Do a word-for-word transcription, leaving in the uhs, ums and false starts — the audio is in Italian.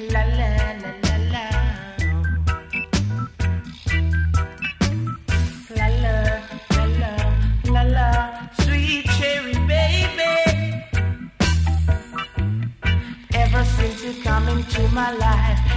La la la la la. La la la la la la. Sweet cherry baby. Ever since you come into my life,